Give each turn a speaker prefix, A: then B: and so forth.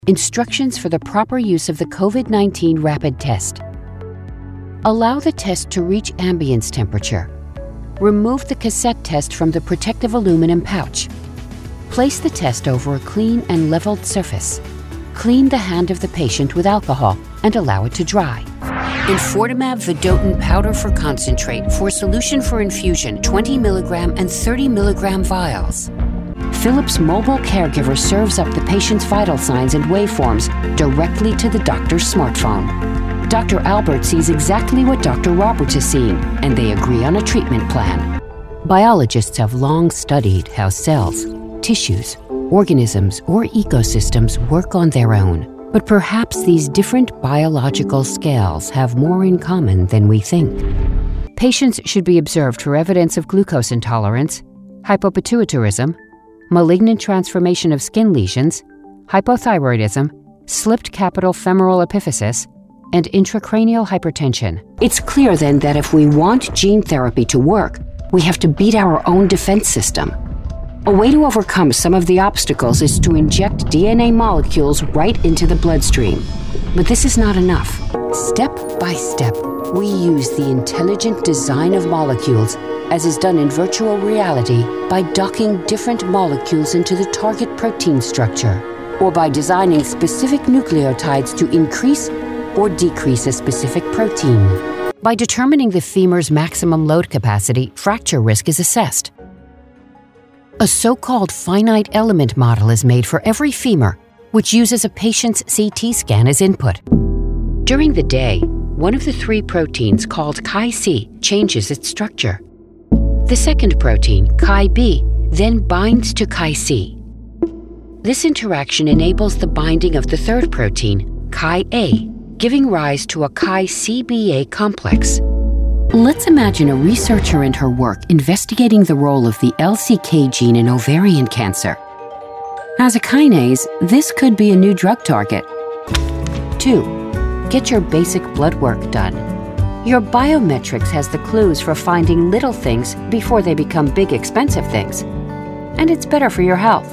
A: Instructions for the proper use of the COVID-19 rapid test. Allow the test to reach ambience temperature. Remove the cassette test from the protective aluminum pouch. Place the test over a clean and leveled surface. Clean the hand of the patient with alcohol and allow it to dry. Infortumab vedotin powder for concentrate for solution for infusion, 20 mg and 30 mg vials. Philips Mobile Caregiver serves up the patient's vital signs and waveforms directly to the doctor's smartphone. Dr. Albert sees exactly what Dr. Roberts has seen, and they agree on a treatment plan. Biologists have long studied how cells, tissues, organisms, or ecosystems work on their own. But perhaps these different biological scales have more in common than we think. Patients should be observed for evidence of glucose intolerance, hypopituitarism, malignant transformation of skin lesions, hypothyroidism, slipped capital femoral epiphysis, and intracranial hypertension. It's clear then that if we want gene therapy to work, we have to beat our own defense system. A way to overcome some of the obstacles is to inject DNA molecules right into the bloodstream. But this is not enough. Step by step, we use the intelligent design of molecules, as is done in virtual reality, by docking different molecules into the target protein structure, or by designing specific nucleotides to increase or decrease a specific protein. By determining the femur's maximum load capacity, fracture risk is assessed. A so-called finite element model is made for every femur, which uses a patient's CT scan as input. During the day, one of the three proteins called Chi-C changes its structure. The second protein, Chi-B, then binds to Chi-C. This interaction enables the binding of the third protein, Chi-A, giving rise to a Chi-CBA complex. Let's imagine a researcher and her work investigating the role of the LCK gene in ovarian cancer. As a kinase, this could be a new drug target. 2. Get your basic blood work done. Your biometrics has the clues for finding little things before they become big, expensive things. And it's better for your health.